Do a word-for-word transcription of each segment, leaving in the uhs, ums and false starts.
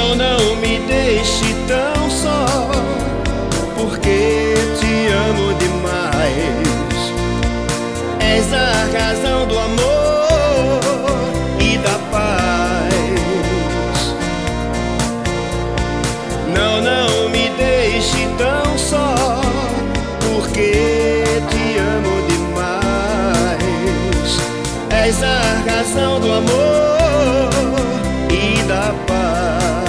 Não, não me deixe tão só, porque te amo demais. És a razão do amor e da paz. Não, não me deixe tão só, porque te amo demais. És a razão do amor e da paz.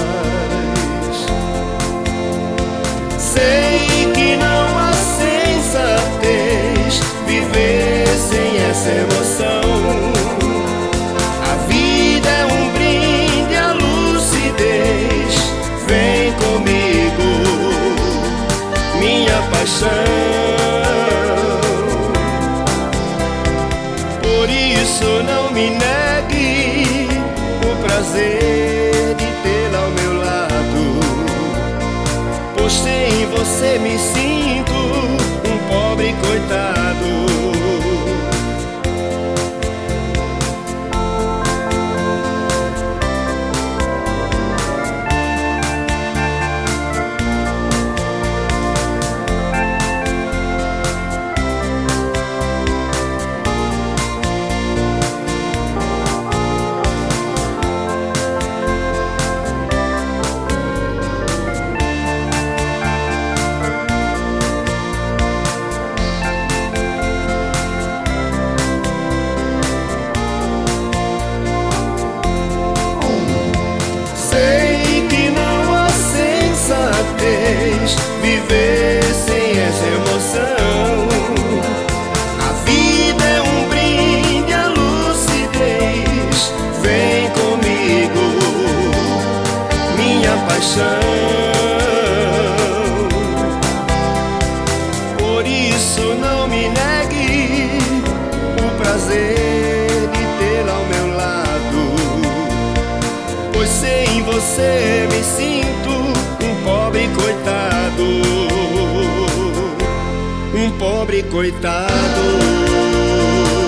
Sei que não há sensatez viver sem essa emoção. A vida é um brinde à lucidez. Vem comigo, minha paixão. Por isso não me negue o prazer de tê-la ao meu lado, pois sem você me sinto um pobre coitado. Viver sem essa emoção. A vida é um brinde à lucidez. Vem comigo, minha paixão. Por isso não me negue o prazer de tê-la ao meu lado, pois sem você me sinto um pobre coitado, um pobre coitado.